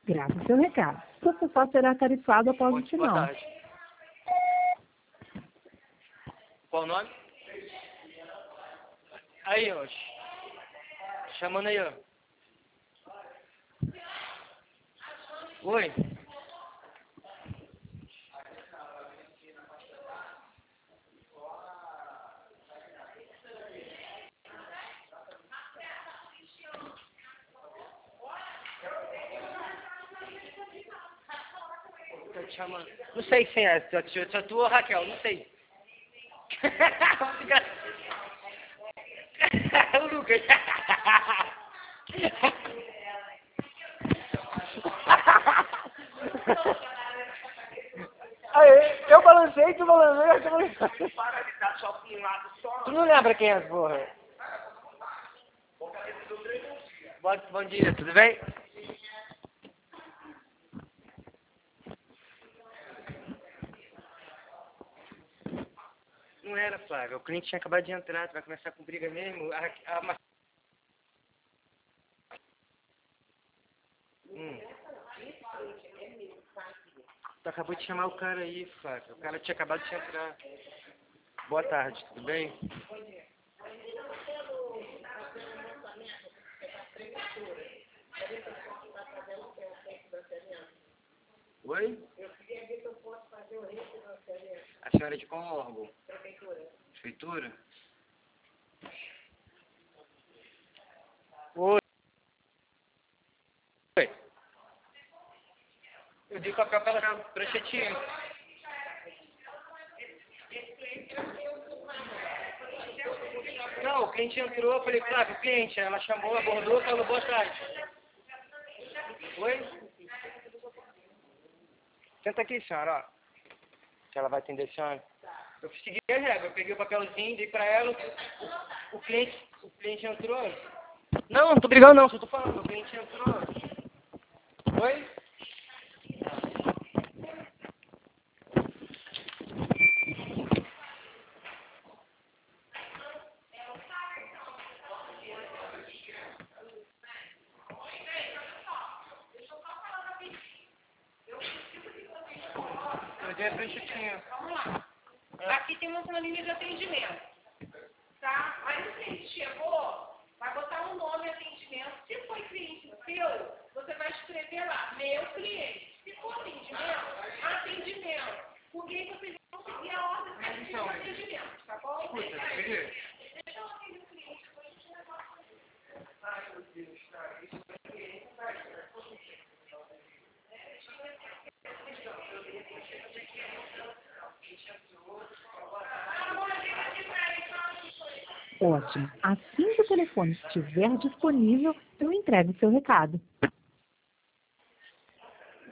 Grave seu recado. Seu celular será tarifado após o sinal. Boa tarde. Qual o nome? Aí, ó. Chamando aí, ó. Oi. Tô te chamando. Não sei quem é. Se é tu ou Raquel, não sei. O Lucas. Aí, eu balancei, tu balançou. Para de dar só um lado só. Tu não lembra quem é, porra? Bom dia, tudo bem? Não era, Flávio. O cliente tinha acabado de entrar, tu vai começar com briga mesmo. Tu acabou de chamar o cara aí, Flávio. O cara tinha acabado de entrar. Boa tarde, tudo bem? Oi? Eu queria ver se eu posso fazer o refinanciamento. A senhora é de qual órgão? Prefeitura. Prefeitura? Oi. Oi. Eu dei papel para ela, pranchetinha. Não, o cliente entrou, eu falei, Flávio, o cliente, ela chamou, abordou, falou, boa tarde. Oi? Senta aqui, senhora, ó. Que ela vai atender a senhora. Eu segui a regra, eu peguei o papelzinho, dei pra ela, o cliente entrou. Não, não tô brigando não, só tô falando, o cliente entrou. Oi? Eu dei a pranchetinha. Vamos lá. Aqui tem uma linha de atendimento. Tá? Aí o cliente chegou, vai botar um nome atendimento. Se foi cliente seu, você vai escrever lá, meu cliente. Se for atendimento, atendimento. Porque aí vocês vão seguir a ordem certinha do atendimento, tá bom? Escuta, Deixa eu atender o cliente. ai, meu Deus, cara, isso aqui Ótimo. Assim que o telefone estiver disponível, eu entrego seu recado.